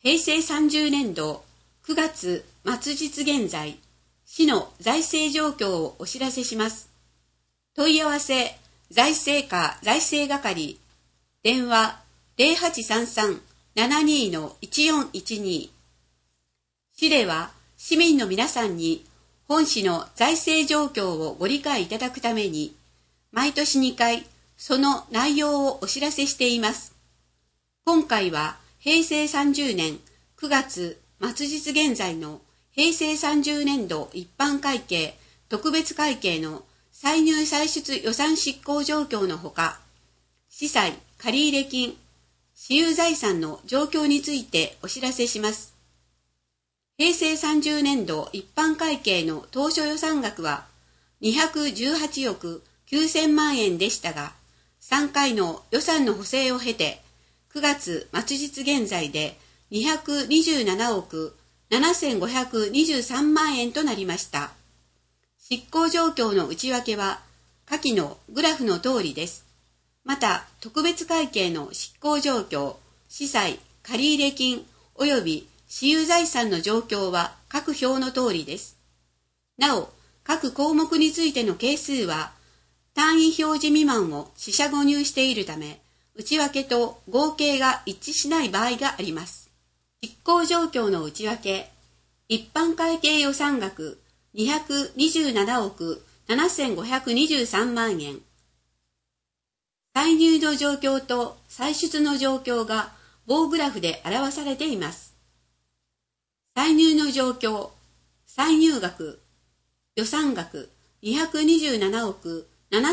平成30年度9月末日現在、市の財政状況をお知らせします。問い合わせ、財政課財政係、電話0833-72-1412。市では市民の皆さんに本市の財政状況をご理解いただくために、毎年2回、その内容をお知らせしています。今回は平成30年9月末日現在の平成30年度一般会計、特別会計の歳入歳出予算執行状況のほか、司債、借入金、私有財産の状況についてお知らせします。平成30年度一般会計の当初予算額は218億9000万円でしたが、3回の予算の補正を経て、9月末日現在で227億7523万円となりました。執行状況の内訳は下記のグラフの通りです。また、特別会計の執行状況、司債、借入金及び私有財産の状況は各表の通りです。なお、各項目についての係数は単位表示未満を四捨五入しているため、内訳と合計が一致しない場合があります。執行状況の内訳、一般会計予算額227億7523万円。歳入の状況と歳出の状況が棒グラフで表されています。歳入の状況、歳入額、予算額227億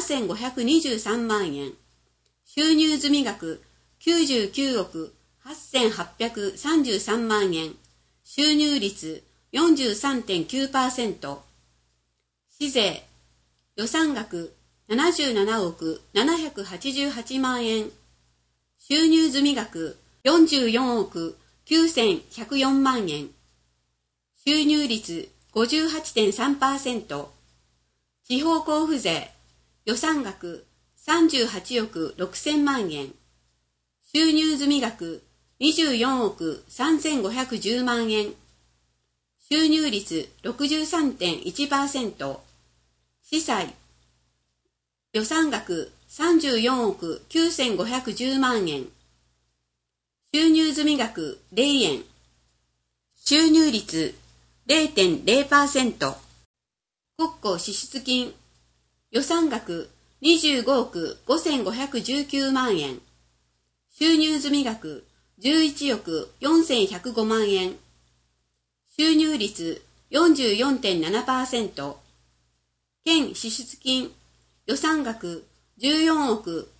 7523万円。収入済額99億8833万円。収入率 43.9%。市税、予算額77億788万円。収入済額44億9104万円。収入率 58.3%。地方交付税、予算額38億6000万円。収入済額24億3510万円。収入率 63.1%。司債、予算額34億9510万円。収入済額0円。収入率 0.0%。国庫支出金、予算額25億5519万円。収入済額11億4105万円。収入率 44.7%。県支出金、予算額14億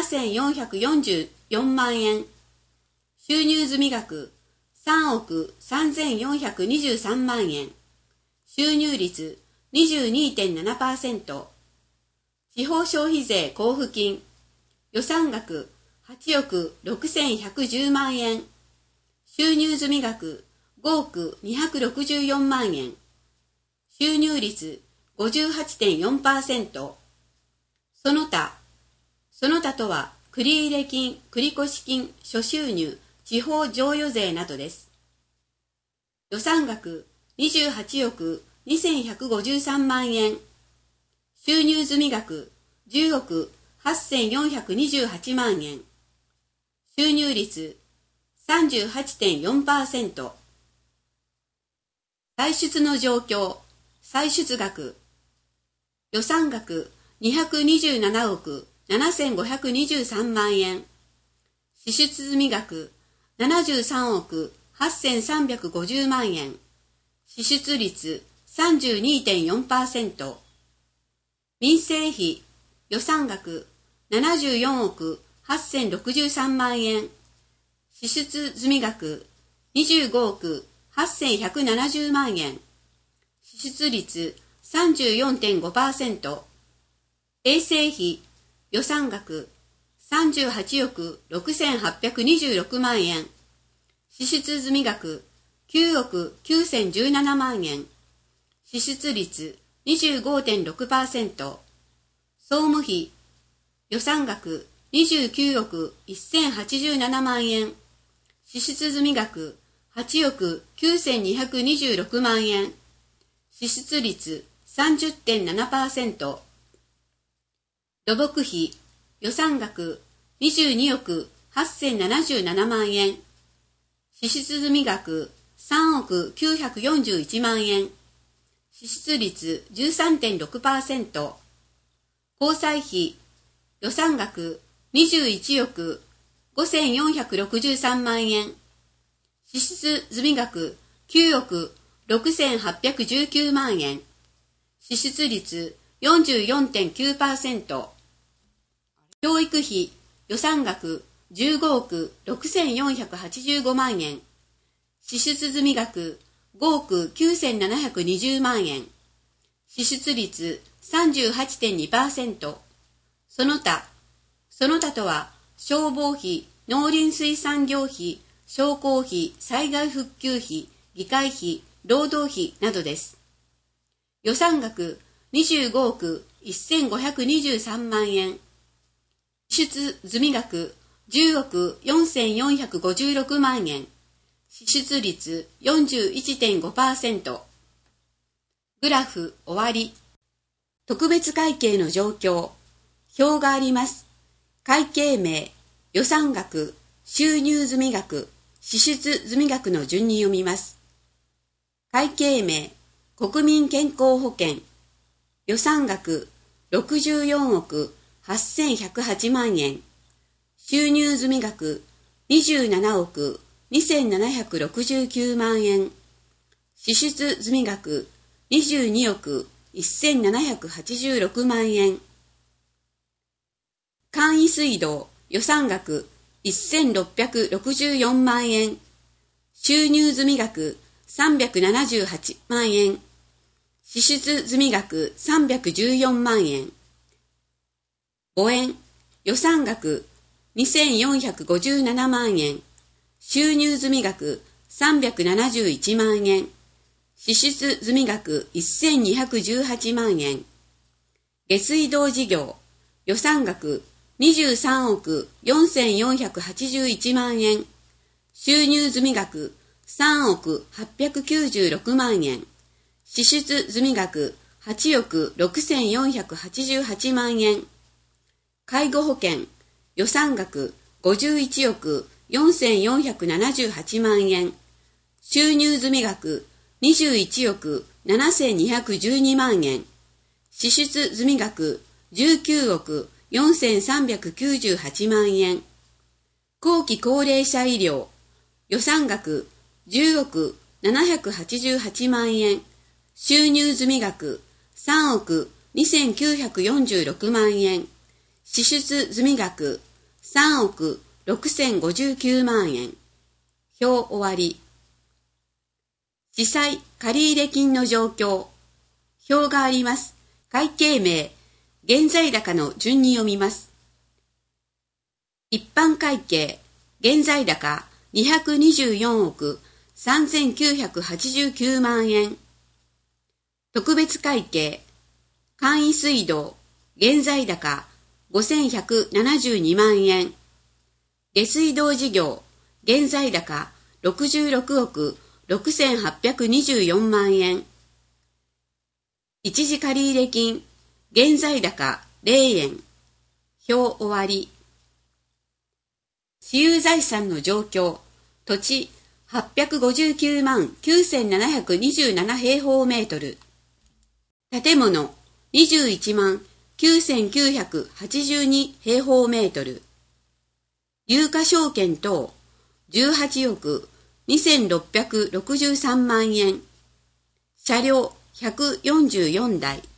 7444万円。収入済額3億3423万円。収入率 22.7%。地方消費税交付金、予算額8億6110万円。収入済額5億264万円。収入率 58.4%。その他とは、繰入金、繰越金、諸収入、地方譲与税などです。予算額28億2153万円。収入済額10億8428万円。収入率 38.4%。歳出の状況、歳出額、予算額227億7523万円。支出済額73億8350万円。支出率 32.4%。民生費、予算額74億8063万円。支出済額25億8170万円。支出率 34.5%。衛生費、予算額38億6826万円。支出済額9億9017万円。支出率 25.6%。総務費、予算額29億1087万円。支出済額 8億9226万円。支出率 30.7%。土木費予算額22億8077万円。支出済額3億941万円。支出率 13.6%。交際費予算額21億5463万円。支出済額9億6819万円。支出率 44.9%。教育費予算額15億6485万円。支出済額5億9720万円。支出率 38.2%。その他とは、消防費、農林水産業費、商工費、災害復旧費、議会費、労働費などです。予算額25億1523万円。支出済額10億4456万円。支出率 41.5%。グラフ終わり。特別会計の状況。表があります。会計名、予算額、収入済額、支出済額の順に読みます。会計名、国民健康保険。予算額、64億8108万円。収入済額、27億2769万円。支出済額、22億1786万円。簡易水道予算額1664万円。収入済額378万円。支出済額314万円。5円予算額2457万円。収入済額371万円。支出済額1218万円。下水道事業予算額23億4481万円。収入済額3億896万円。支出済額8億6488万円。介護保険予算額51億4478万円。収入済額21億7212万円。支出済額19億4398万円。後期高齢者医療予算額10億788万円。収入済額3億2946万円。支出済額3億6059万円。表終わり。司債借入金の状況。表があります。会計名、現在高の順に読みます。一般会計、現在高224億3989万円。特別会計、簡易水道、現在高5172万円。下水道事業、現在高66億6824万円。一時借入金、現在高0円。表終わり。私有財産の状況。土地859万9727平方メートル。建物21万9982平方メートル。有価証券等18億2663万円。車両144台。